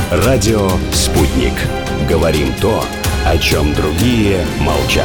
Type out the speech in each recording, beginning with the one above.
Радио «Спутник». Говорим то, о чем другие молчат.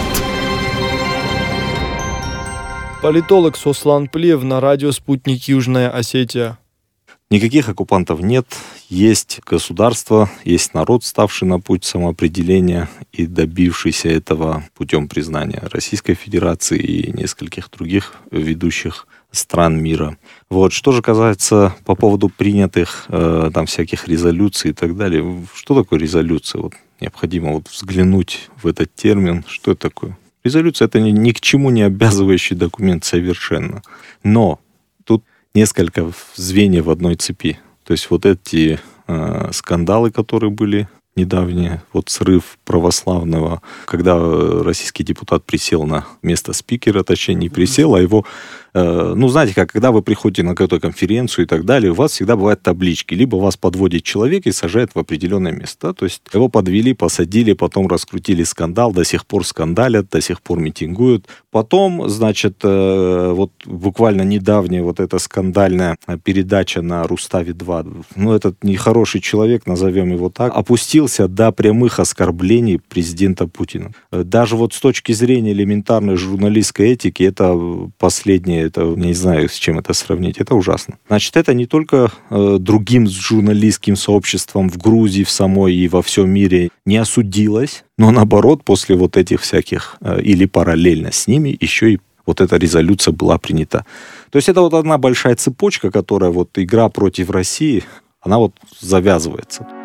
Политолог Сослан Плев на радио «Спутник. Южная Осетия». Никаких оккупантов нет. Есть государство, есть народ, ставший на путь самоопределения и добившийся этого путем признания Российской Федерации и нескольких других ведущих стран мира. Вот. Что же касается по поводу принятых там всяких резолюций и так далее. Что такое резолюция? Вот необходимо взглянуть в этот термин. Что это такое? Резолюция — это ни к чему не обязывающий документ совершенно. Но тут несколько звеньев в одной цепи. То есть вот эти скандалы, которые были недавние, вот срыв православного, когда российский депутат присел на место спикера, точнее не присел, а его, знаете как, когда вы приходите на какую-то конференцию и так далее, у вас всегда бывают таблички, либо вас подводит человек и сажает в определенное место, да? То есть его подвели, посадили, потом раскрутили скандал, до сих пор скандалят, до сих пор митингуют. Потом, значит, вот буквально недавняя вот эта скандальная передача на Руставе-2, этот нехороший человек, назовем его так, опустился до прямых оскорблений президента Путина. Даже вот с точки зрения элементарной журналистской этики, это последнее, это, я не знаю, с чем это сравнить, это ужасно. Значит, это не только другим журналистским сообществом в Грузии, в самой и во всем мире не осудилось, но наоборот, после вот этих всяких, или параллельно с ними, еще и вот эта резолюция была принята. То есть это вот одна большая цепочка, которая вот игра против России, она вот завязывается.